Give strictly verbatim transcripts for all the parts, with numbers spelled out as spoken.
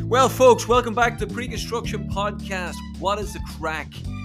Well, folks, welcome back to Pre-Construction Podcast. What is the crack?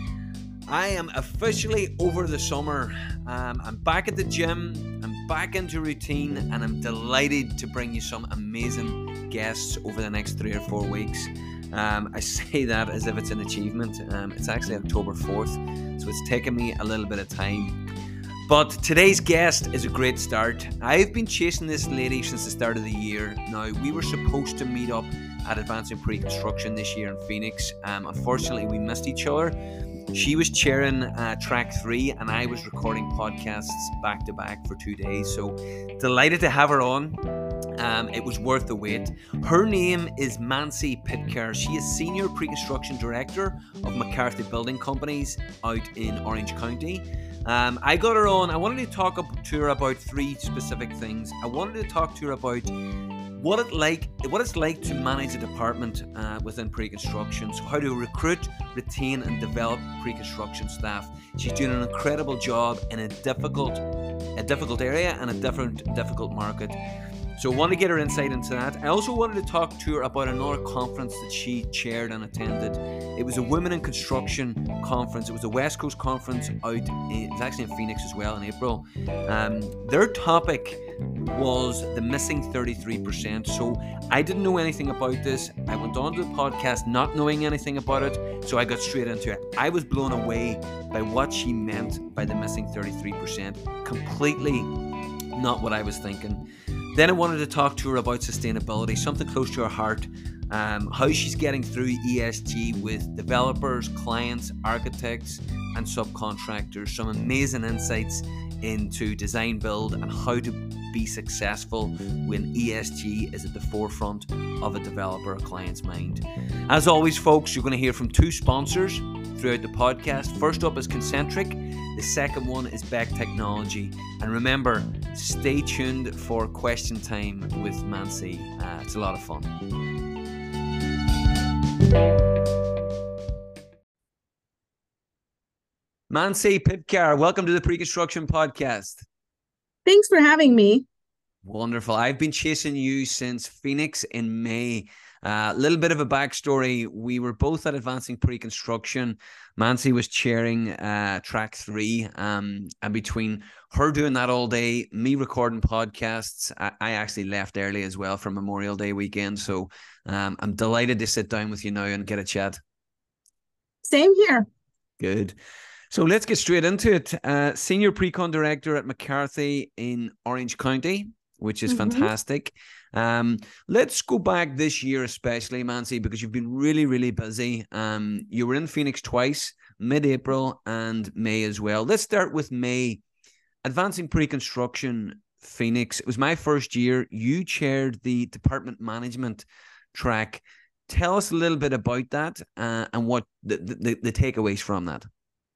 I am officially over the summer. Um, I'm back at the gym. I'm back into routine, and I'm delighted to bring you some amazing guests over the next three or four weeks. Um, I say that as if it's an achievement. Um, it's actually October fourth, so it's taken me a little bit of time. But today's guest is a great start. I've been chasing this lady since the start of the year. Now, we were supposed to meet up at Advancing Pre-Construction this year in Phoenix. Um, unfortunately, we missed each other. She was chairing uh, track three, and I was recording podcasts back to back for two days. So delighted to have her on. Um, it was worth the wait. Her name is Mancy Pitcairn. She is Senior Pre-Construction Director of McCarthy Building Companies out in Orange County. Um, I got her on. I wanted to talk to her about three specific things. I wanted to talk to her about what it like, what it's like to manage a department uh, within pre-construction. So how to recruit, retain, and develop pre-construction staff. She's doing an incredible job in a difficult, a difficult area and a different, difficult market. So I want to get her insight into that. I also wanted to talk to her about another conference that she chaired and attended. It was a Women in Construction conference. It was a West Coast conference out, in, it was actually in Phoenix as well in April. Um, their topic was the missing thirty-three percent. So I didn't know anything about this. I went on to the podcast not knowing anything about it. So I got straight into it. I was blown away by what she meant by the missing thirty-three percent. Completely not what I was thinking. Then I wanted to talk to her about sustainability, something close to her heart, um, how she's getting through E S G with developers, clients, architects, and subcontractors. Some amazing insights into design build and how to be successful when E S G is at the forefront of a developer or client's mind. As always, folks, you're going to hear from two sponsors throughout the podcast. First up is Concentric. The second one is Beck Technology. And remember, stay tuned for question time with Mancy. Uh, it's a lot of fun. Mancy Pitcairn, welcome to the Pre-Construction Podcast. Thanks for having me. Wonderful. I've been chasing you since Phoenix in May. A uh, little bit of a backstory. We were both at Advancing Pre-Construction. Mancy was chairing uh, track three. Um, and between her doing that all day, me recording podcasts, I, I actually left early as well for Memorial Day weekend. So um, I'm delighted to sit down with you now and get a chat. Same here. Good. So let's get straight into it. Uh, Senior Pre-Con Director at McCarthy in Orange County, which is mm-hmm. fantastic. Um, let's go back this year especially, Mancy, because you've been really, really busy. Um, you were in Phoenix twice, mid-April and May as well. Let's start with May. Advancing Pre-Construction Phoenix. It was my first year. You chaired the department management track. Tell us a little bit about that uh, and what the, the, the takeaways from that.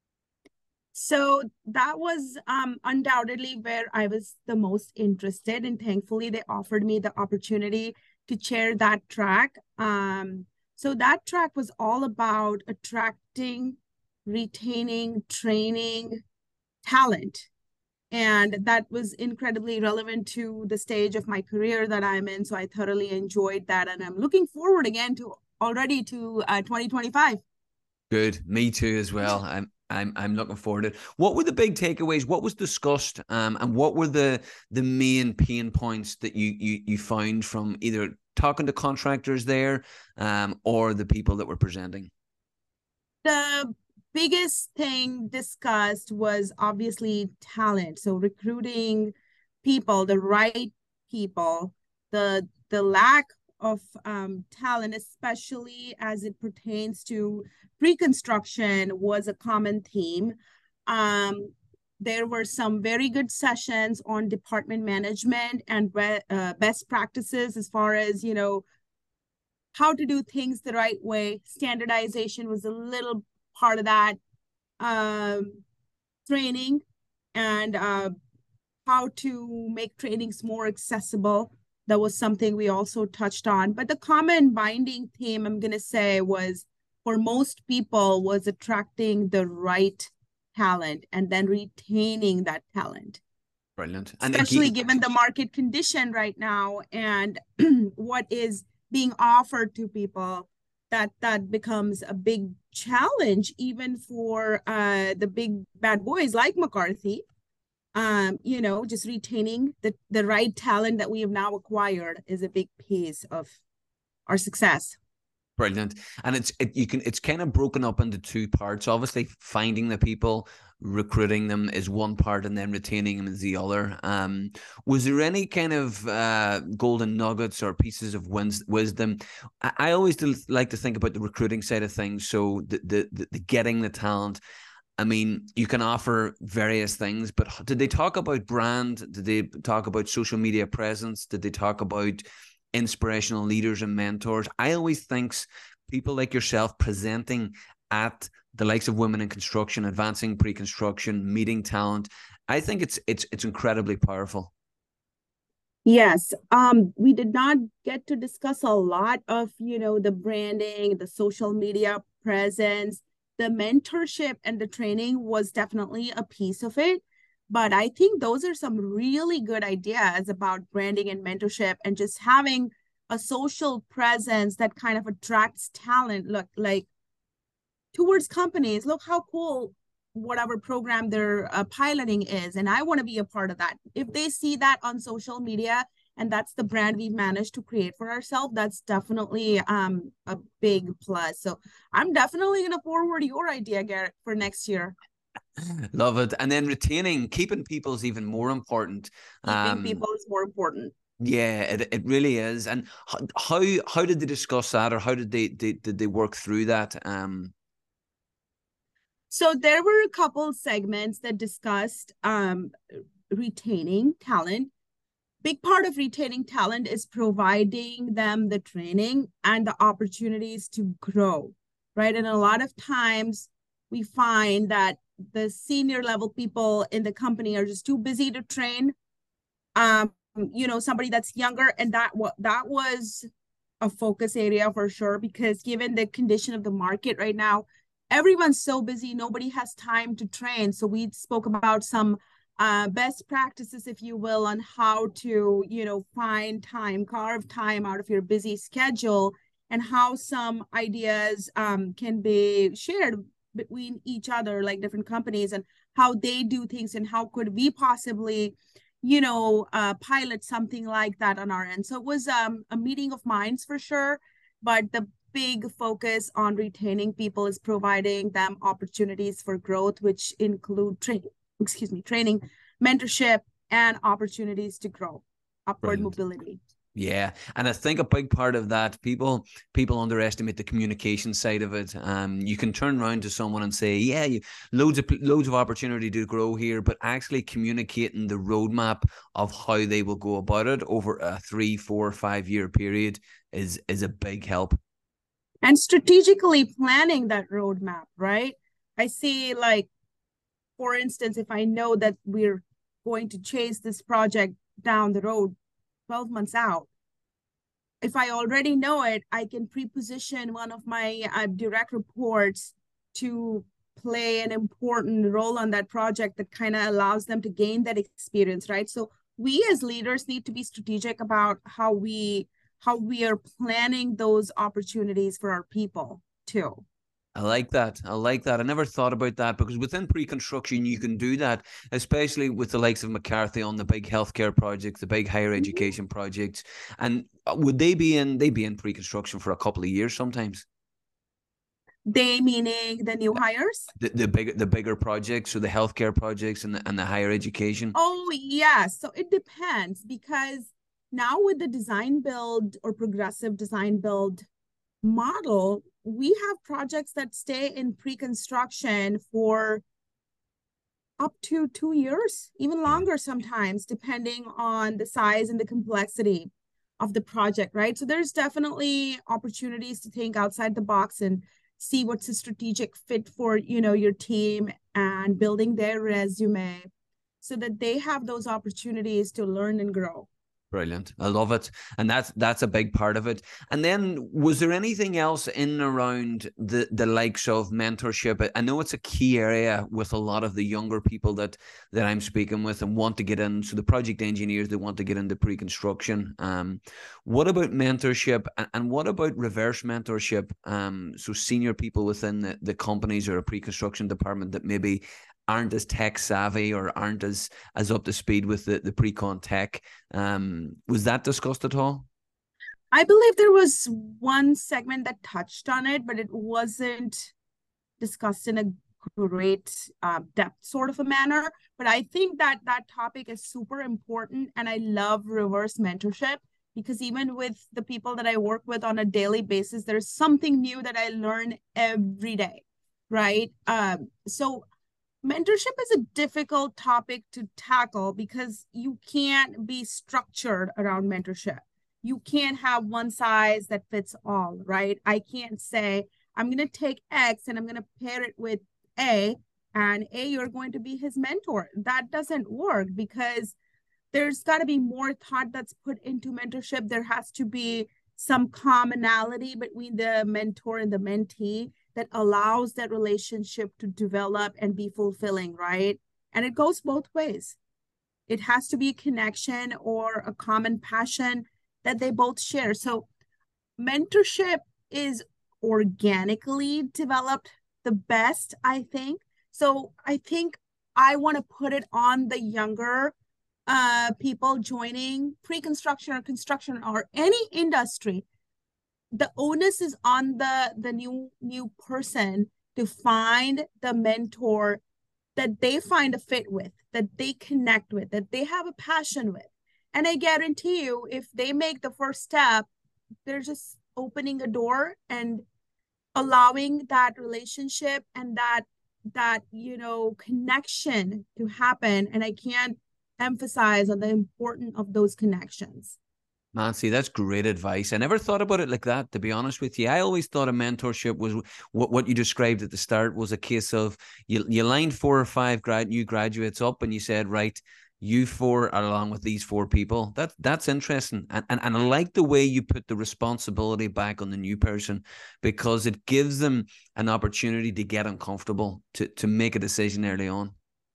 So that was um, undoubtedly where I was the most interested, and thankfully they offered me the opportunity to chair that track. Um, so that track was all about attracting, retaining, training talent. And that was incredibly relevant to the stage of my career that I'm in. So I thoroughly enjoyed that. And I'm looking forward again to already to uh, twenty twenty-five. Good. Me too as well. I'm I'm I'm looking forward to it. What were the big takeaways? What was discussed? Um, and what were the the main pain points that you you you found from either talking to contractors there, um, or the people that were presenting? The biggest thing discussed was obviously talent. So recruiting people, the right people, the the lack of um, talent, especially as it pertains to pre-construction, was a common theme. Um, there were some very good sessions on department management and uh, best practices as far as, you know, how to do things the right way. Standardization was a little part of that. Um, training and uh, how to make trainings more accessible. That was something we also touched on. But the common binding theme, I'm going to say, was for most people was attracting the right talent and then retaining that talent. Brilliant. And especially again, given the market condition right now and what is being offered to people, that that becomes a big challenge even for uh, the big bad boys like McCarthy. Um, you know, just retaining the, the right talent that we have now acquired is a big piece of our success. Brilliant. And it's it, you can it's kind of broken up into two parts. Obviously, finding the people, recruiting them is one part, and then retaining them is the other. Um, was there any kind of uh, golden nuggets or pieces of wins- wisdom? I, I always do like to think about the recruiting side of things. So the the, the, the getting the talent. I mean, you can offer various things, but did they talk about brand? Did they talk about social media presence? Did they talk about inspirational leaders and mentors? I always think people like yourself presenting at the likes of Women in Construction, advancing pre-construction, meeting talent, I think it's it's it's incredibly powerful. Yes, um, we did not get to discuss a lot of, you know, the branding, the social media presence, the mentorship and the training was definitely a piece of it. But I think those are some really good ideas about branding and mentorship and just having a social presence that kind of attracts talent. Look, like towards companies, look how cool whatever program they're uh, piloting is. And I want to be a part of that. If they see that on social media and that's the brand we've managed to create for ourselves, that's definitely um, a big plus. So I'm definitely going to forward your idea, Garrett, for next year. Love it. And then retaining, keeping people is even more important. Keeping Um, people is more important. Yeah, it, it really is. And how how did they discuss that, or how did they, they did they work through that? Um, So there were a couple segments that discussed um, retaining talent. Big part of retaining talent is providing them the training and the opportunities to grow, right? And a lot of times we find that the senior level people in the company are just too busy to train um you know somebody that's younger, and that what that was a focus area for sure, because given the condition of the market right now, everyone's so busy, nobody has time to train. So we spoke about some uh, best practices, if you will, on how to, you know, find time, carve time out of your busy schedule, and how some ideas um, can be shared between each other, like different companies, and how they do things, and how could we possibly, you know, uh, pilot something like that on our end. So it was um, a meeting of minds for sure, but the big focus on retaining people is providing them opportunities for growth, which include training, excuse me, training, mentorship, and opportunities to grow, upward Brilliant. mobility. Yeah, and I think a big part of that, people people underestimate the communication side of it. Um, you can turn around to someone and say, "Yeah, you loads of loads of opportunity to grow here," but actually communicating the roadmap of how they will go about it over a three, four, five year period is is a big help. And strategically planning that roadmap, right? I see, like, for instance, if I know that we're going to chase this project down the road twelve months out, if I already know it, I can pre-position one of my uh, direct reports to play an important role on that project that kind of allows them to gain that experience, right? So we as leaders need to be strategic about how we how we are planning those opportunities for our people too. I like that. I like that. I never thought about that, because within pre-construction you can do that, especially with the likes of McCarthy on the big healthcare projects, the big higher education mm-hmm. projects. And would they be in? They be in pre-construction for a couple of years sometimes. They meaning the new hires? The the bigger the bigger projects, so the healthcare projects and the, and the higher education. Oh yeah, so it depends, because now with the design build or progressive design build model, we have projects that stay in pre-construction for up to two years, even longer sometimes, depending on the size and the complexity of the project, right? So there's definitely opportunities to think outside the box and see what's a strategic fit for, you know, your team, and building their resume so that they have those opportunities to learn and grow. Brilliant. I love it. And that's that's a big part of it. And then was there anything else in and around the, the likes of mentorship? I know it's a key area with a lot of the younger people that that I'm speaking with and want to get in. So the project engineers, they want to get into pre-construction. Um, what about mentorship and, and what about reverse mentorship? Um, so senior people within the, the companies or a pre-construction department that maybe aren't as tech savvy or aren't as as up to speed with the, the pre-con tech. Um, was that discussed at all? I believe there was one segment that touched on it, but it wasn't discussed in a great uh, depth sort of a manner. But I think that that topic is super important, and I love reverse mentorship because even with the people that I work with on a daily basis, there's something new that I learn every day, right? Um, so mentorship is a difficult topic to tackle because you can't be structured around mentorship. You can't have one size that fits all, right? I can't say, I'm going to take X and I'm going to pair it with A, and A, you're going to be his mentor. That doesn't work because there's got to be more thought that's put into mentorship. There has to be some commonality between the mentor and the mentee that allows that relationship to develop and be fulfilling, right? And it goes both ways. It has to be a connection or a common passion that they both share. So mentorship is organically developed the best, I think. So I think I want to put it on the younger uh, people joining pre-construction or construction or any industry. The onus is on the the new new person to find the mentor that they find a fit with, that they connect with, that they have a passion with. And I guarantee you, if they make the first step, they're just opening a door and allowing that relationship and that that you know connection to happen. And I can't emphasize on the importance of those connections. Nancy, that's great advice. I never thought about it like that, to be honest with you. I always thought a mentorship was what, what you described at the start was a case of you, you lined four or five grad, new graduates up and you said, right, you four are along with these four people. That, that's interesting. And, and, and I like the way you put the responsibility back on the new person because it gives them an opportunity to get uncomfortable, to, to make a decision early on.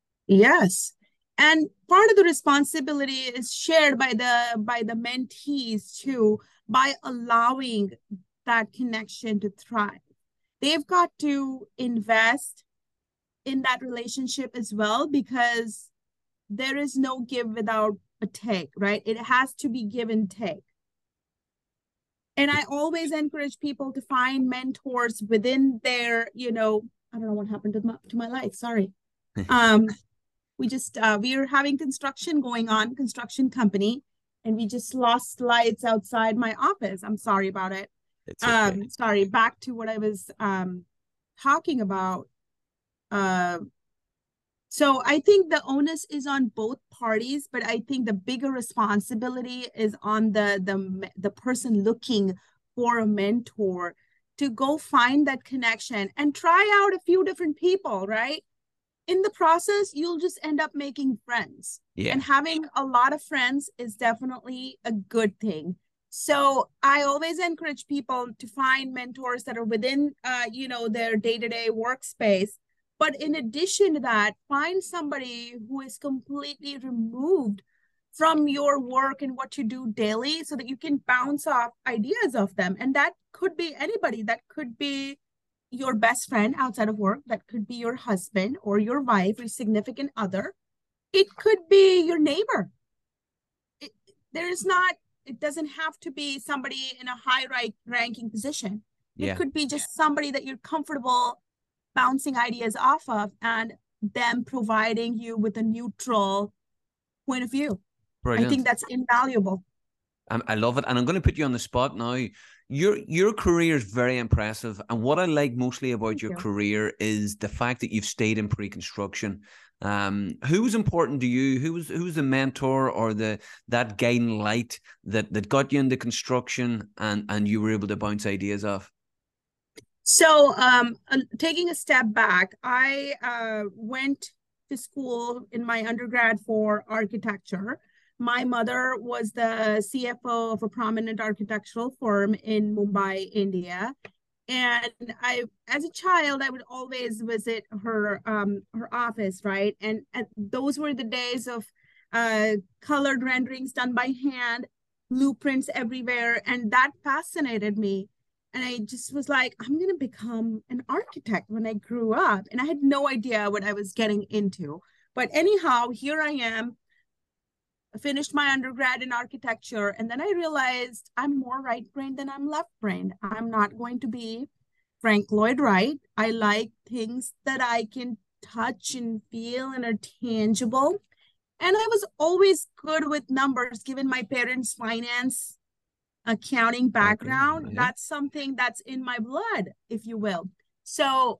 Yes. And part of the responsibility is shared by the by the mentees too, by allowing that connection to thrive. They've got to invest in that relationship as well because there is no give without a take, right? It has to be give and take. And I always encourage people to find mentors within their, you know, I don't know what happened to my, to my life. Sorry. Um, we just, uh, we are having construction going on, construction company, and we just lost lights outside my office. I'm sorry about it. It's okay. Um, sorry, back to what I was um, talking about. Uh, so I think the onus is on both parties, but I think the bigger responsibility is on the the the person looking for a mentor to go find that connection and try out a few different people, right? In the process, you'll just end up making friends. Yeah. And having a lot of friends is definitely a good thing. So I always encourage people to find mentors that are within, uh, you know, their day-to-day workspace. But in addition to that, find somebody who is completely removed from your work and what you do daily so that you can bounce off ideas of them. And that could be anybody. That could be your best friend outside of work. That could be your husband or your wife or significant other. It could be your neighbor. It, there's not, it doesn't have to be somebody in a high rank, ranking position. It Yeah. could be just somebody that you're comfortable bouncing ideas off of and them providing you with a neutral point of view. Brilliant. I think that's invaluable. I, I love it. And I'm going to put you on the spot now. Your your career is very impressive. And what I like mostly about Thank your you. career is the fact that you've stayed in pre-construction. Um, who was important to you? Who was who was the mentor or the that guiding light that that got you into construction and and you were able to bounce ideas off? So um, uh, taking a step back, I uh, went to school in my undergrad for architecture. My mother was the C F O of a prominent architectural firm in Mumbai, India. And I, as a child, I would always visit her um, her office, right? And, and those were the days of uh, colored renderings done by hand, blueprints everywhere, and that fascinated me. And I just was like, I'm gonna become an architect when I grew up, and I had no idea what I was getting into. But anyhow, here I am. I finished my undergrad in architecture, and then I realized I'm more right-brained than I'm left-brained. I'm not going to be Frank Lloyd Wright. I like things that I can touch and feel and are tangible. And I was always good with numbers, given my parents' finance, accounting background. Okay. Yeah. That's something that's in my blood, if you will. So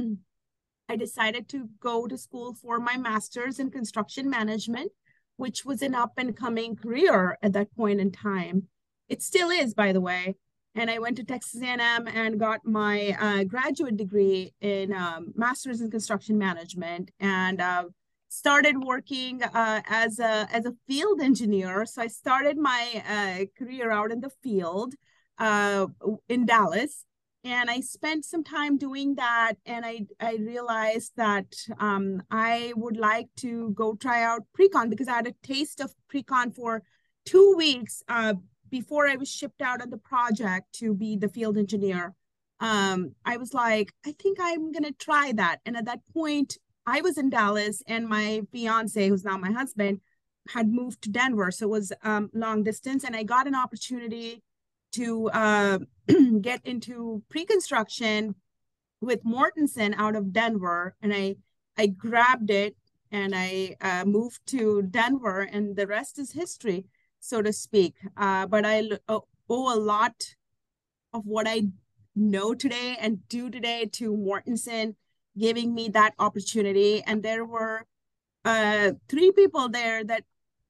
I decided to go to school for my master's in construction management, which was an up and coming career at that point in time. It still is, by the way. And I went to Texas A and M and got my uh, graduate degree in um, master's in construction management, and uh, started working uh, as a as a field engineer. So I started my uh, career out in the field uh, in Dallas, and I spent some time doing that. And I I realized that um, I would like to go try out pre-con, because I had a taste of pre-con for two weeks uh, before I was shipped out on the project to be the field engineer. Um, I was like, I think I'm gonna try that. And at that point, I was in Dallas, and my fiance, who's now my husband, had moved to Denver. So it was um, long distance, and I got an opportunity to uh, get into pre-construction with Mortenson out of Denver. And I, I grabbed it, and I uh, moved to Denver, and the rest is history, so to speak. Uh, but I owe a lot of what I know today and do today to Mortenson giving me that opportunity. And there were uh, three people there that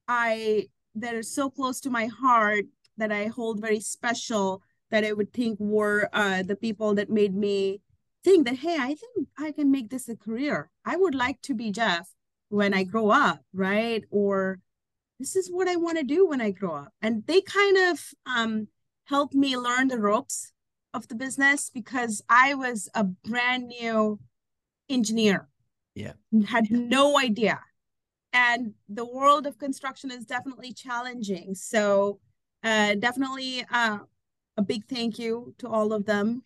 I that are so close to my heart, that I hold very special, that I would think were uh, the people that made me think that, hey, I think I can make this a career. I would like to be Jeff when I grow up, right? Or this is what I want to do when I grow up. And they kind of um, helped me learn the ropes of the business, because I was a brand new engineer. Yeah. Had no idea. And the world of construction is definitely challenging. So uh, definitely uh, a big thank you to all of them.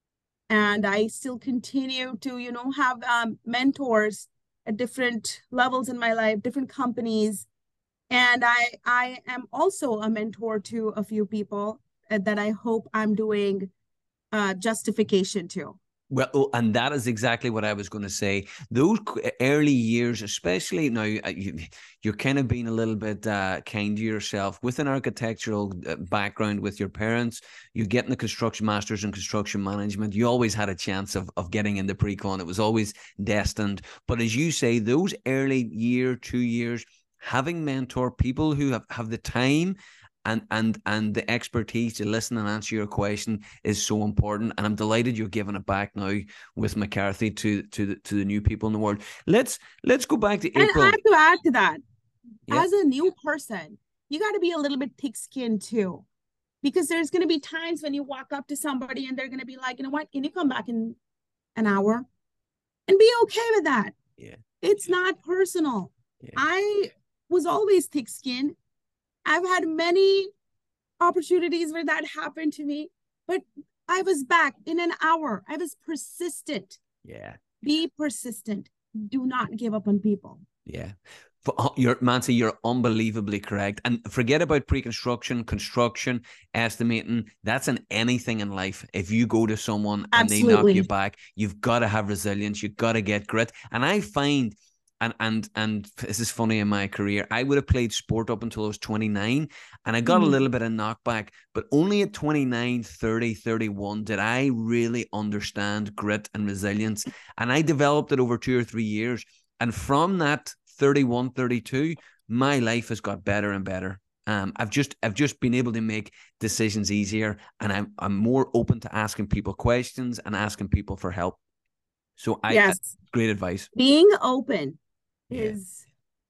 And I still continue to, you know, have um, mentors at different levels in my life, different companies. And I, I am also a mentor to a few people that I hope I'm doing uh, justification to. Well, oh, and that is exactly what I was going to say. Those early years, especially now, you, you're kind of being a little bit uh, kind to yourself with an architectural background with your parents. You getting the construction masters in construction management. You always had a chance of of getting into pre-con. It was always destined. But as you say, those early year, two years, having mentor people who have, have the time and and and the expertise to listen and answer your question is so important. And I'm delighted you're giving it back now with McCarthy to to the, to the new people in the world. Let's let's go back to and April. I have to add to that. Yeah. As a new person, you got to be a little bit thick-skinned too, because there's going to be times when you walk up to somebody and they're going to be like, you know what, can you come back in an hour? And be okay with that. Yeah. It's yeah. not personal. Yeah. I was always thick-skinned. I've had many opportunities where that happened to me, but I was back in an hour. I was persistent. Yeah. Be persistent. Do not give up on people. Yeah. You're, Mansi, you're unbelievably correct. And forget about pre-construction, construction, estimating. That's in anything in life. If you go to someone Absolutely. and they knock you back, you've got to have resilience. You've got to get grit. And I find... And and and this is funny, in my career, I would have played sport up until I was twenty-nine, and I got mm-hmm. a little bit of knockback, but only at twenty-nine, thirty, thirty-one did I really understand grit and resilience. And I developed it over two or three years. And from that thirty-one, thirty-two, my life has got better and better. Um, I've just I've just been able to make decisions easier, and I'm I'm more open to asking people questions and asking people for help. So I, yes. I great advice. Being open. Is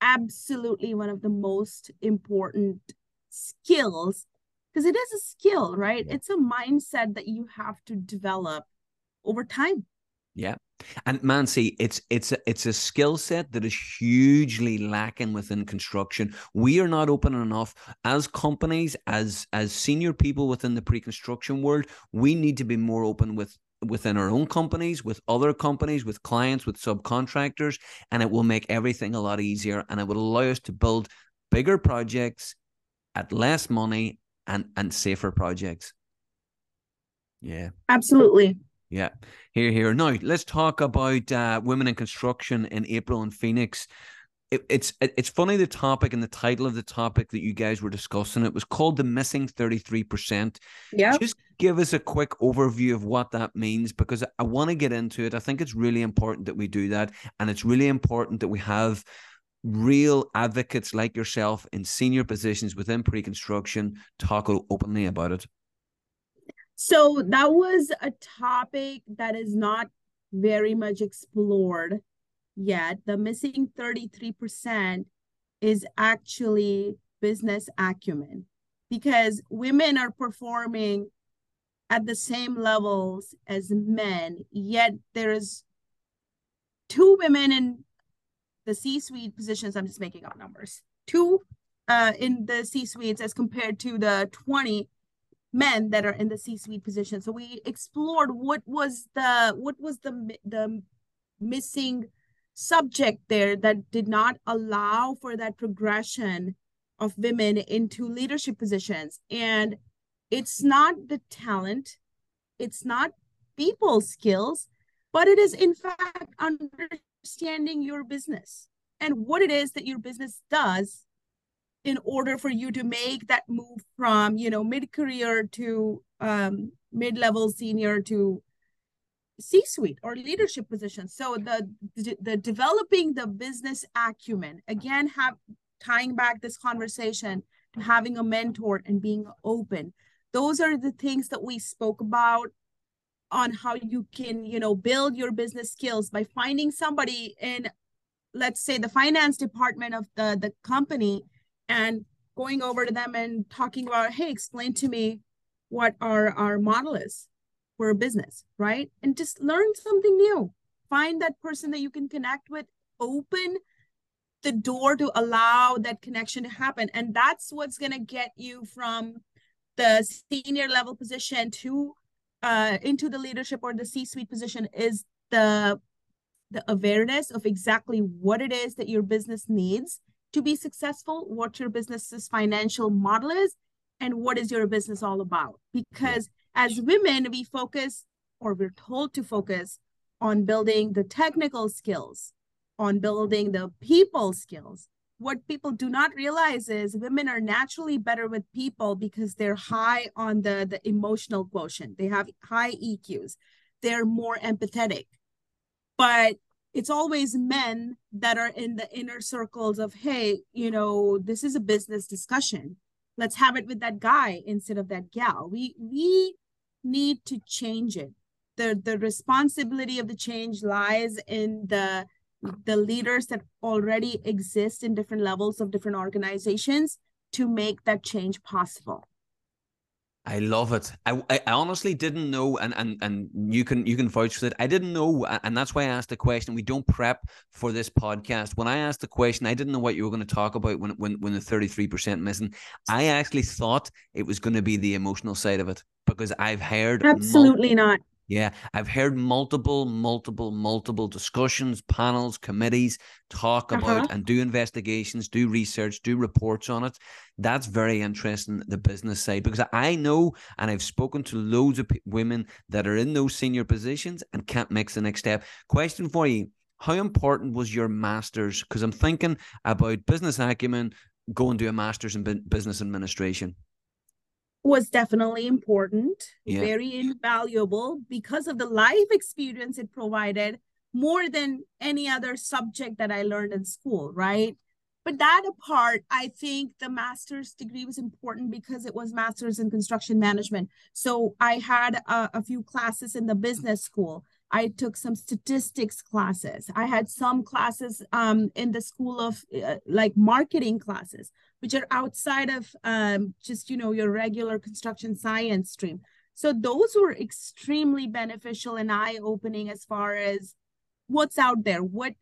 absolutely one of the most important skills, because it is a skill, right? Yeah. It's a mindset that you have to develop over time. Yeah. And man, see, it's it's a, it's a skill set that is hugely lacking within construction. We are not open enough as companies, as as senior people within the pre-construction world. We need to be more open with within our own companies, with other companies, with clients, with subcontractors, and it will make everything a lot easier, and it will allow us to build bigger projects at less money and and safer projects. Yeah. Absolutely. Yeah, here, here. Now, let's talk about uh, women in construction in April in Phoenix. It, it's it, it's funny, the topic and the title of the topic that you guys were discussing. It was called The Missing thirty-three percent. Yeah. Just give us a quick overview of what that means, because I want to get into it. I think it's really important that we do that. And it's really important that we have real advocates like yourself in senior positions within pre-construction talk openly about it. So that was a topic that is not very much explored yet. The missing thirty-three percent is actually business acumen, because women are performing at the same levels as men, yet there's two women in the C-suite positions. I'm just making up numbers. Two uh, in the C-suites as compared to the twenty men that are in the C-suite position. So we explored what was the what was the the missing subject there that did not allow for that progression of women into leadership positions. And it's not the talent, it's not people skills, but it is in fact understanding your business and what it is that your business does in order for you to make that move from, you know, mid-career to um, mid-level senior to C-suite or leadership positions. So the, the, the developing the business acumen, again, have tying back this conversation to having a mentor and being open. Those are the things that we spoke about on how you can, you know, build your business skills by finding somebody in, let's say, the finance department of the, the company, and going over to them and talking about, hey, explain to me what our, our model is for a business, right? And just learn something new. Find that person that you can connect with, open the door to allow that connection to happen. And that's what's going to get you from the senior level position to uh, into the leadership or the C-suite position, is the, the awareness of exactly what it is that your business needs to be successful, what your business's financial model is, and what is your business all about. Because yeah. as women, we focus, or we're told to focus, on building the technical skills, on building the people skills. What people do not realize is women are naturally better with people because they're high on the, the emotional quotient. They have high E Qs. They're more empathetic. But it's always men that are in the inner circles of, hey, you know, this is a business discussion. Let's have it with that guy instead of that gal. We we need to change it. The, the responsibility of the change lies in the, the leaders that already exist in different levels of different organizations to make that change possible. I love it. I, I honestly didn't know, and, and and you can you can vouch for it. I didn't know, and that's why I asked the question. We don't prep for this podcast. When I asked the question, I didn't know what you were going to talk about when when when the thirty-three percent missing. I actually thought it was going to be the emotional side of it, because I've heard absolutely not. Yeah, I've heard multiple, multiple, multiple discussions, panels, committees talk about uh-huh. and do investigations, do research, do reports on it. That's very interesting, the business side, because I know, and I've spoken to loads of p- women that are in those senior positions and can't make the next step. Question for you: how important was your master's? Because I'm thinking about business acumen, going to a master's in business administration. Was definitely important, yeah. very invaluable, because of the life experience it provided, more than any other subject that I learned in school, right? But that apart, I think the master's degree was important because it was master's in construction management. So I had a, a few classes in the business school. I took some statistics classes. I had some classes um, in the school of uh, like marketing classes, which are outside of um, just, you know, your regular construction science stream. So those were extremely beneficial and eye-opening as far as what's out there, what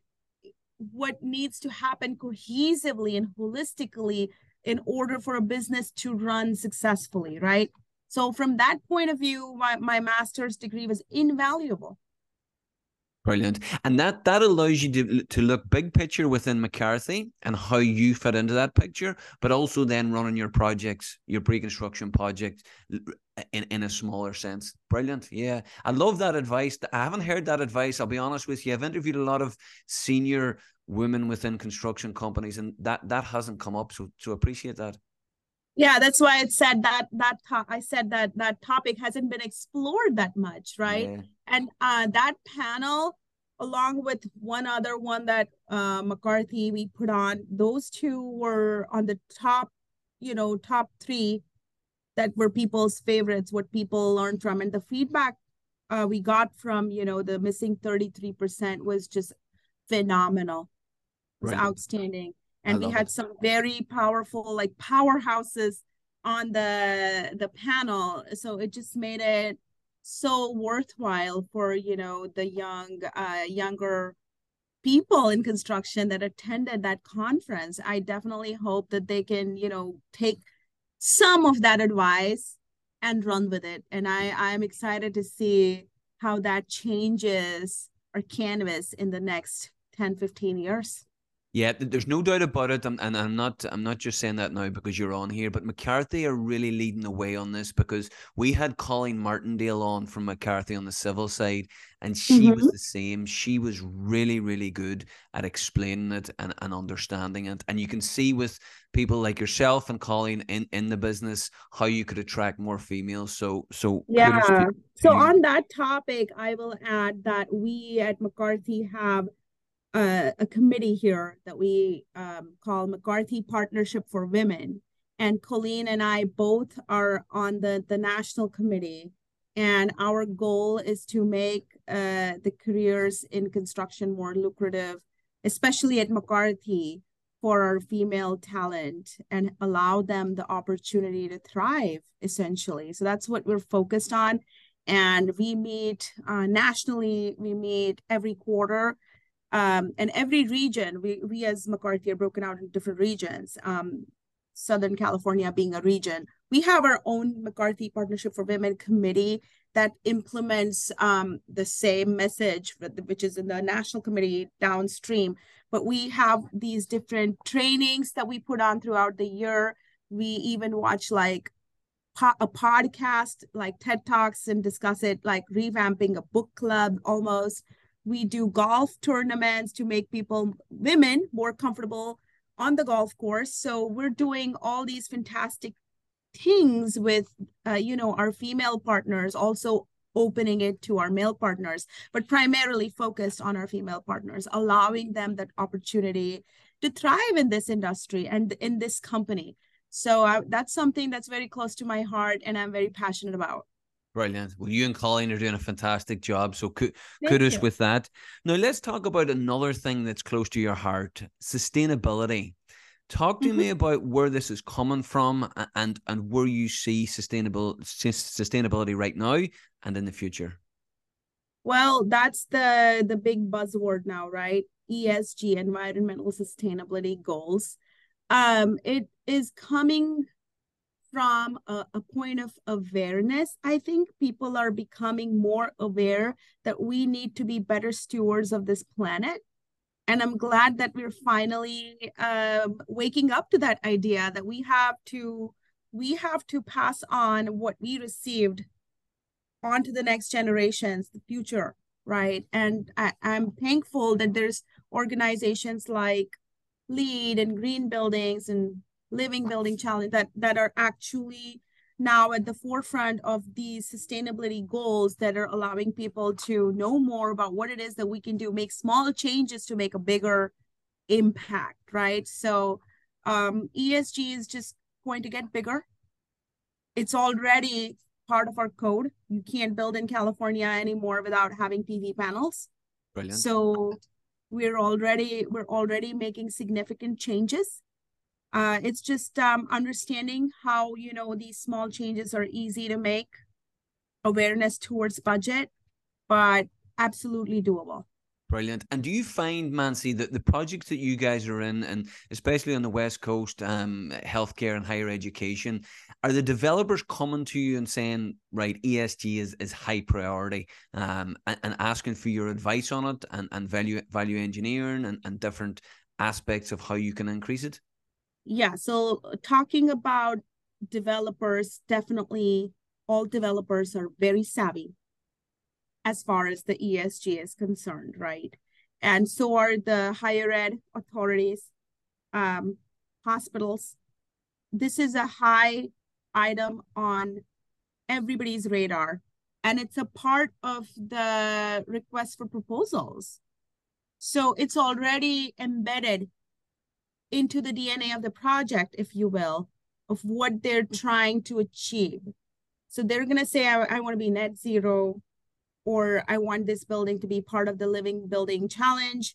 what needs to happen cohesively and holistically in order for a business to run successfully, right? So from that point of view, my, my master's degree was invaluable. Brilliant. And that that allows you to, to look big picture within McCarthy and how you fit into that picture, but also then running your projects, your pre-construction projects in, in a smaller sense. Brilliant. Yeah. I love that advice. I haven't heard that advice. I'll be honest with you. I've interviewed a lot of senior women within construction companies, and that, that hasn't come up. So, so appreciate that. Yeah, that's why I said that that I said that that topic hasn't been explored that much, right? Yeah. And uh, that panel, along with one other one that uh, McCarthy we put on, those two were on the top, you know, top three that were people's favorites, what people learned from, and the feedback uh, we got from, you know, the missing thirty-three percent was just phenomenal. It was Brilliant. outstanding. And we had it. Some very powerful, like powerhouses on the the panel. So it just made it so worthwhile for, you know, the young, uh, younger people in construction that attended that conference. I definitely hope that they can, you know, take some of that advice and run with it. And I, I'm excited to see how that changes our canvas in the next ten, fifteen years. Yeah, there's no doubt about it, and, and I'm not I'm not just saying that now because you're on here, but McCarthy are really leading the way on this, because we had Colleen Martindale on from McCarthy on the civil side, and she mm-hmm. was the same. She was really, really good at explaining it and, and understanding it. And you can see with people like yourself and Colleen in, in the business how you could attract more females. So so yeah. So on that topic, I will add that we at McCarthy have Uh, a committee here that we um, call McCarthy Partnership for Women. And Colleen and I both are on the, the national committee. And our goal is to make uh, the careers in construction more lucrative, especially at McCarthy, for our female talent, and allow them the opportunity to thrive, essentially. So that's what we're focused on. And we meet uh, nationally, we meet every quarter. Um, and every region, we, we as McCarthy are broken out in different regions, um, Southern California being a region. We have our own McCarthy Partnership for Women committee that implements um, the same message, which is in the national committee downstream. But we have these different trainings that we put on throughout the year. We even watch like po- a podcast, like TED Talks, and discuss it, like revamping a book club almost. We do golf tournaments to make people, women, more comfortable on the golf course. So we're doing all these fantastic things with, uh, you know, our female partners, also opening it to our male partners, but primarily focused on our female partners, allowing them that opportunity to thrive in this industry and in this company. So uh, that's something that's very close to my heart and I'm very passionate about. Brilliant. Well, you and Colleen are doing a fantastic job. So kudos with that. Now, let's talk about another thing that's close to your heart, sustainability. Talk to mm-hmm. me about where this is coming from and, and where you see sustainable sustainability right now and in the future. Well, that's the, the big buzzword now, right? E S G, environmental sustainability goals. Um, it is coming from a, a point of awareness. I think people are becoming more aware that we need to be better stewards of this planet. And I'm glad that we're finally uh, waking up to that idea that we have to we have to pass on what we received onto the next generations, the future, right? And I, I'm thankful that there's organizations like LEED and Green Buildings and Living Building Challenge that, that are actually now at the forefront of these sustainability goals that are allowing people to know more about what it is that we can do, make small changes to make a bigger impact, right? So um, E S G is just going to get bigger. It's already part of our code. You can't build in California anymore without having P V panels. Brilliant. So we're already we're already making significant changes. Uh, it's just um, understanding how, you know, these small changes are easy to make, awareness towards budget, but absolutely doable. Brilliant. And do you find, Mansi, that the projects that you guys are in, and especially on the West Coast, um, healthcare and higher education, are the developers coming to you and saying, right, E S G is, is high priority, um, and, and asking for your advice on it, and, and value value engineering and, and different aspects of how you can increase it? Yeah, so talking about developers, definitely all developers are very savvy as far as the E S G is concerned, right? And so are the higher ed authorities, um, hospitals. This is a high item on everybody's radar, and it's a part of the request for proposals. So it's already embedded into the D N A of the project, if you will, of what they're trying to achieve. So they're going to say, I, I want to be net zero, or I want this building to be part of the Living Building Challenge,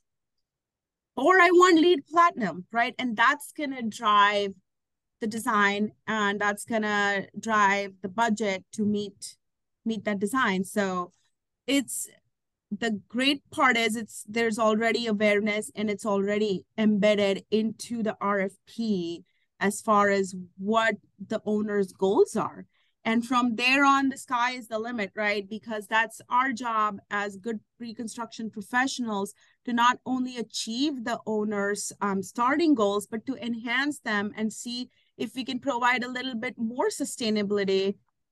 or I want LEED Platinum, right? And that's going to drive the design, and that's going to drive the budget to meet meet that design. So it's the great part is it's there's already awareness, and it's already embedded into the R F P as far as what the owner's goals are. And from there on, the sky is the limit, right? Because that's our job as good pre-construction professionals to not only achieve the owner's um, starting goals, but to enhance them and see if we can provide a little bit more sustainability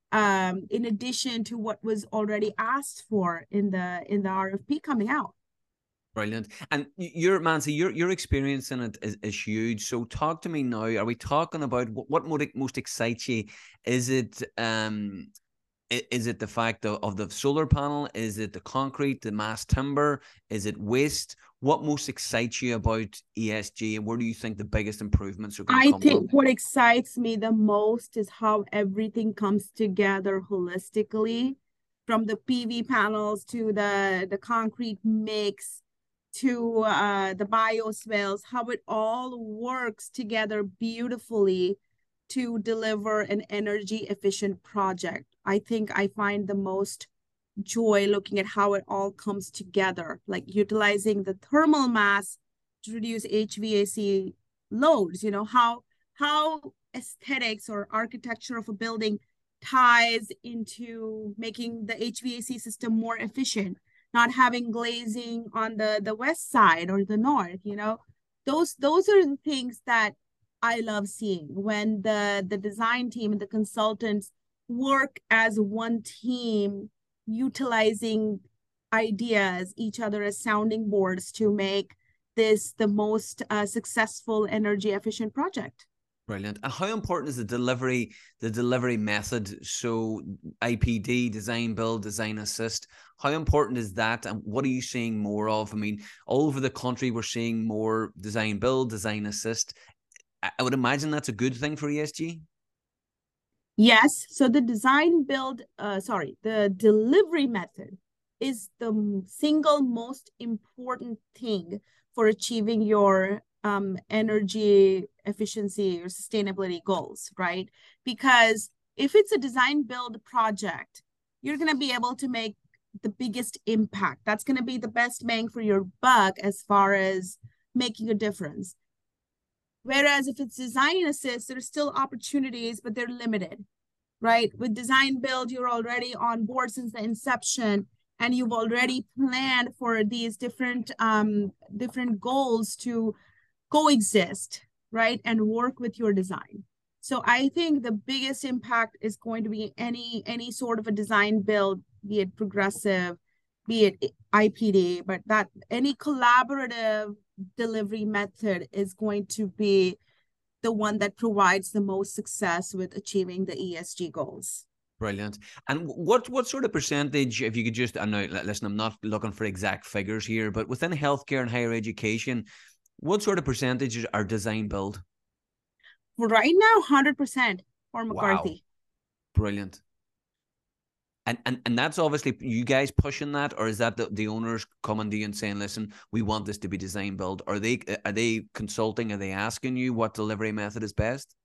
um, in addition to what was already asked for in the in the R F P coming out. Brilliant. And your, Mansi, your your experience in it is, is huge. So talk to me now. Are we talking about what, what most excites you? Is it um is it the fact of, of the solar panel? Is it the concrete, the mass timber? Is it waste? What most excites you about E S G, and where do you think the biggest improvements are going to I come think from? what excites me the most is how everything comes together holistically, from the P V panels to the, the concrete mix to uh, the bioswales, how it all works together beautifully to deliver an energy efficient project. I think I find the most joy looking at how it all comes together, like utilizing the thermal mass to reduce H V A C loads, you know, how how aesthetics or architecture of a building ties into making the H V A C system more efficient, not having glazing on the the west side or the north, you know. Those those are the things that I love seeing when the the design team and the consultants work as one team, utilizing ideas, each other as sounding boards to make this the most uh, successful energy efficient project. Brilliant. And how important is the delivery, the delivery method? So I P D, design build, design assist. How important is that? And what are you seeing more of? I mean, all over the country, we're seeing more design build, design assist. I would imagine that's a good thing for E S G. Yes. So the design build, uh, sorry, the delivery method is the single most important thing for achieving your um, energy efficiency or sustainability goals, right? Because if it's a design build project, you're going to be able to make the biggest impact. That's going to be the best bang for your buck as far as making a difference. Whereas if it's design assist, there's still opportunities, but they're limited, right? With design build, you're already on board since the inception, and you've already planned for these different um, different goals to coexist, right? And work with your design. So I think the biggest impact is going to be any any sort of a design build, be it progressive, be it I P D, but that any collaborative delivery method is going to be the one that provides the most success with achieving the E S G goals. Brilliant. And what what sort of percentage, if you could just, I know, listen, I'm not looking for exact figures here, but within healthcare and higher education, what sort of percentages are design build? Right now, one hundred percent for McCarthy. Wow. Brilliant. And, and and that's obviously you guys pushing that, or is that the, the owners coming to you and saying, listen, we want this to be design build? Are they are they consulting? Are they asking you what delivery method is best?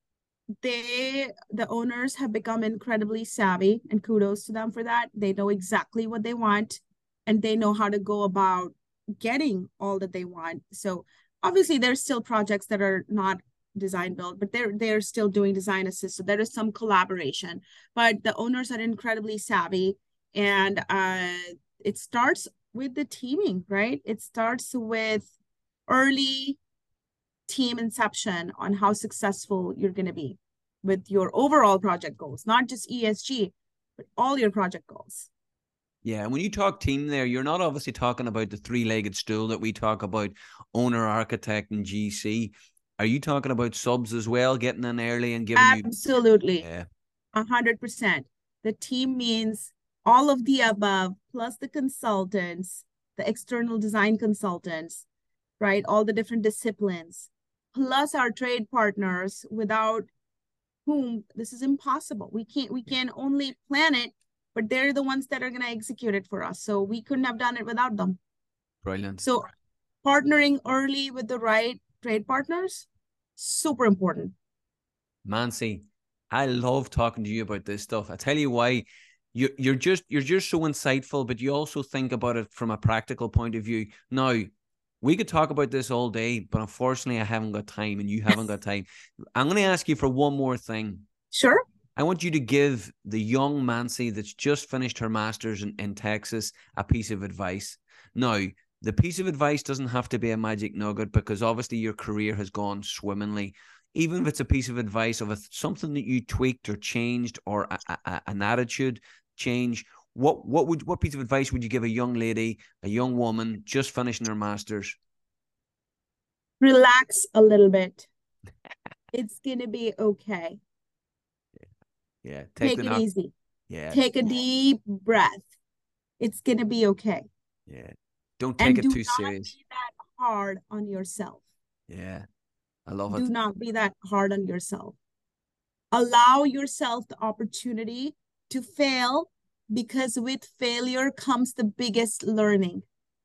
They, the owners have become incredibly savvy, and kudos to them for that. They know exactly what they want, and they know how to go about getting all that they want. So obviously there's still projects that are not design build, but they're they're still doing design assist. So there is some collaboration, but the owners are incredibly savvy, and uh, it starts with the teaming, right? It starts with early team inception on how successful you're going to be with your overall project goals, not just E S G, but all your project goals. Yeah, and when you talk team there, you're not obviously talking about the three-legged stool that we talk about, owner, architect, and G C. Are you talking about subs as well, getting in early and giving Absolutely. you... Absolutely. Yeah. one hundred percent. The team means all of the above, plus the consultants, the external design consultants, right? All the different disciplines, plus our trade partners, without whom this is impossible. We can't, we can only plan it, but they're the ones that are going to execute it for us. So we couldn't have done it without them. Brilliant. So partnering early with the right trade partners, super important. Mansi, I love talking to you about this stuff. I tell you why. You're, you're just you're just so insightful, but you also think about it from a practical point of view. Now, we could talk about this all day, but unfortunately I haven't got time and you haven't got time. I'm going to ask you for one more thing. Sure. I want you to give the young Mansi that's just finished her master's in, in Texas a piece of advice. Now, the piece of advice doesn't have to be a magic nugget, because obviously your career has gone swimmingly. Even if it's a piece of advice of a, something that you tweaked or changed, or a, a, an attitude change, what what would what piece of advice would you give a young lady, a young woman just finishing her master's? Relax a little bit. It's gonna be okay. Yeah, yeah. Take, Take it knock- easy. Yeah. Take a deep breath. It's gonna be okay. Yeah. Don't take and it do too serious. Be that hard on yourself. Yeah, I love do it. Do not be that hard on yourself. Allow yourself the opportunity to fail, because with failure comes the biggest learning.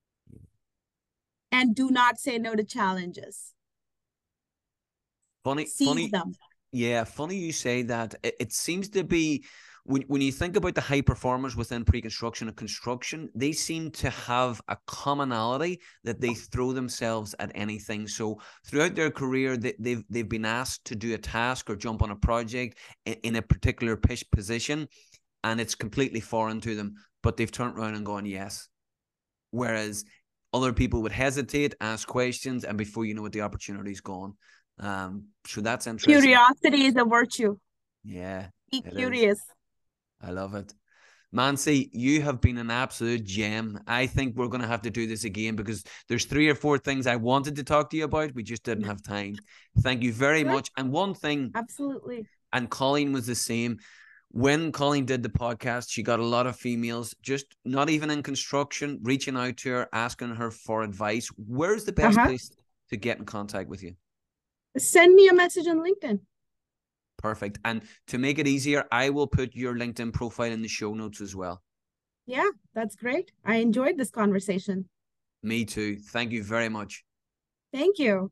And do not say no to challenges. Funny, Seize funny. them. Yeah, funny you say that. It, it seems to be, when, when you think about the high performers within pre-construction and construction, they seem to have a commonality that they throw themselves at anything. So throughout their career, they, they've they've been asked to do a task or jump on a project in, in a particular position, and it's completely foreign to them, but they've turned around and gone yes. Whereas other people would hesitate, ask questions, and before you know it, the opportunity's gone. Um, so that's interesting. Curiosity is a virtue. Yeah. Be curious. Is. I love it. Mansi, you have been an absolute gem. I think we're going to have to do this again, because there's three or four things I wanted to talk to you about. We just didn't have time. Thank you very sure. much. And one thing. Absolutely. And Colleen was the same. When Colleen did the podcast, she got a lot of females, just not even in construction, reaching out to her, asking her for advice. Where's the best uh-huh. place to get in contact with you? Send me a message on LinkedIn. Perfect. And to make it easier, I will put your LinkedIn profile in the show notes as well. Yeah, that's great. I enjoyed this conversation. Me too. Thank you very much. Thank you.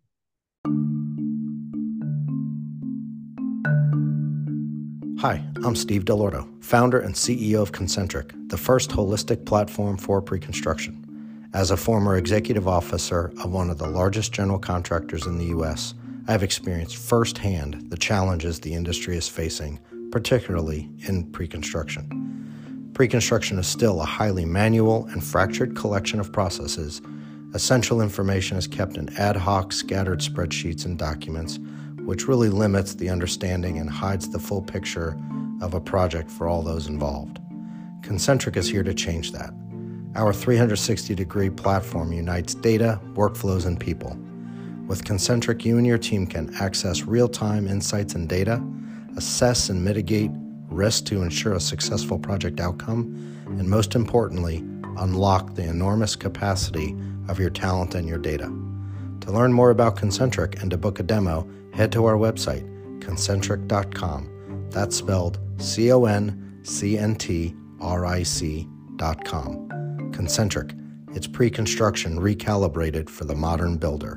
Hi, I'm Steve Dell'Orto, founder and C E O of Concentric, the first holistic platform for pre-construction. As a former executive officer of one of the largest general contractors in the U S, I have experienced firsthand the challenges the industry is facing, particularly in pre-construction. Pre-construction is still a highly manual and fractured collection of processes. Essential information is kept in ad hoc, scattered spreadsheets and documents, which really limits the understanding and hides the full picture of a project for all those involved. Concentric is here to change that. Our three hundred sixty degree platform unites data, workflows, and people. With Concentric, you and your team can access real-time insights and data, assess and mitigate risk to ensure a successful project outcome, and most importantly, unlock the enormous capacity of your talent and your data. To learn more about Concentric and to book a demo, head to our website, concentric dot com. That's spelled C O N C N T R I C dot com. Concentric, it's pre-construction recalibrated for the modern builder.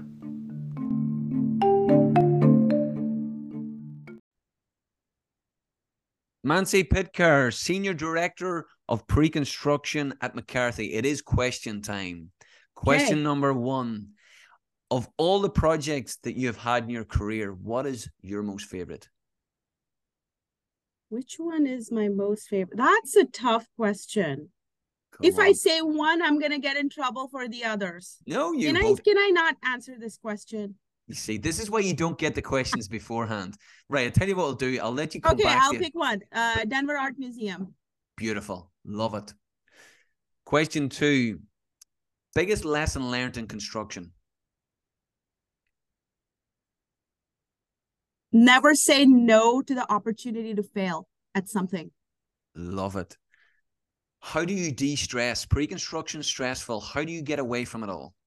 Mansi Pitkar, Senior Director of Pre-Construction at McCarthy. It is question time. Question Okay. number one. Of all the projects that you have had in your career, what is your most favorite? Which one is my most favorite? That's a tough question. Come If I on. say one, I'm gonna get in trouble for the others. No, you Can I both. can I not answer this question? You see, this is why you don't get the questions beforehand. Right, I'll tell you what I'll do. I'll let you come Okay, back I'll to pick one. Uh, Denver Art Museum. Beautiful. Love it. Question two. Biggest lesson learned in construction? Never say no to the opportunity to fail at something. Love it. How do you de-stress? Pre-construction stressful. How do you get away from it all?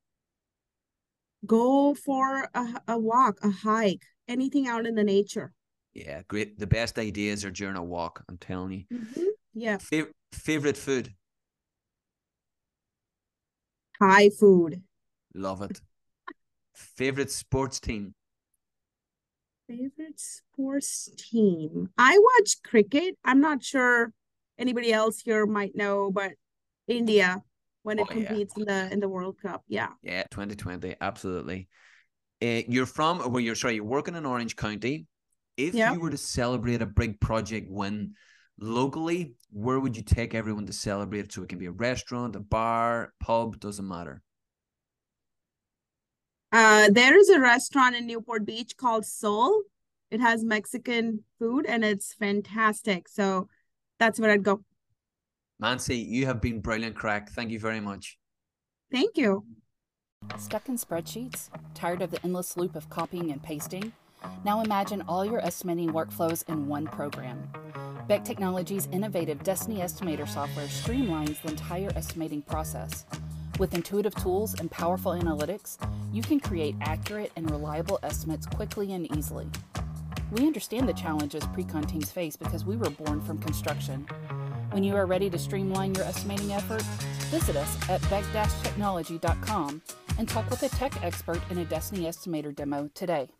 Go for a, a walk, a hike, anything out in the nature. Yeah, great. The best ideas are during a walk, I'm telling you. Mm-hmm. Yeah. Fa- favorite food? Thai food. Love it. Favorite sports team? Favorite sports team. I watch cricket. I'm not sure anybody else here might know, but India when it Oh, yeah. competes in the in the World Cup. Yeah. Yeah, twenty twenty, absolutely. Uh, you're from, well, you're sorry, you're working in Orange County. If Yeah. you were to celebrate a big project win locally, where would you take everyone to celebrate? So it can be a restaurant, a bar, pub, doesn't matter. Uh, there is a restaurant in Newport Beach called Soul. It has Mexican food and it's fantastic. So that's where I'd go. Mansi, you have been brilliant, Crack. Thank you very much. Thank you. Stuck in spreadsheets? Tired of the endless loop of copying and pasting? Now imagine all your estimating workflows in one program. Beck Technologies' innovative Destiny Estimator software streamlines the entire estimating process. With intuitive tools and powerful analytics, you can create accurate and reliable estimates quickly and easily. We understand the challenges pre-con teams face because we were born from construction. When you are ready to streamline your estimating effort, visit us at beck dash technology dot com and talk with a tech expert in a Destiny Estimator demo today.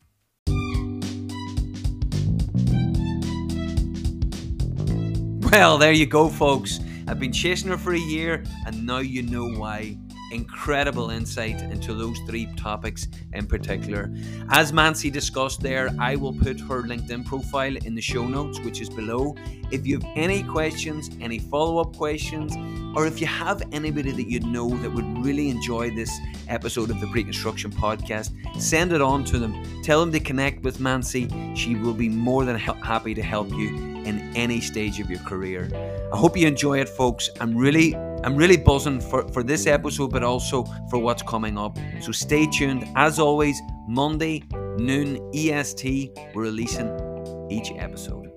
Well, there you go, folks. I've been chasing her for a year, and now you know why. Incredible insight into those three topics in particular. As Mansi discussed there, I will put her LinkedIn profile in the show notes, which is below. If you have any questions, any follow-up questions, or if you have anybody that you know that would really enjoy this episode of the Pre-Construction Podcast, send it on to them. Tell them to connect with Mansi. She will be more than ha- happy to help you in any stage of your career. I hope you enjoy it, folks. I'm really I'm really buzzing for, for this episode, but also for what's coming up. So stay tuned. As always, Monday, noon E S T, we're releasing each episode.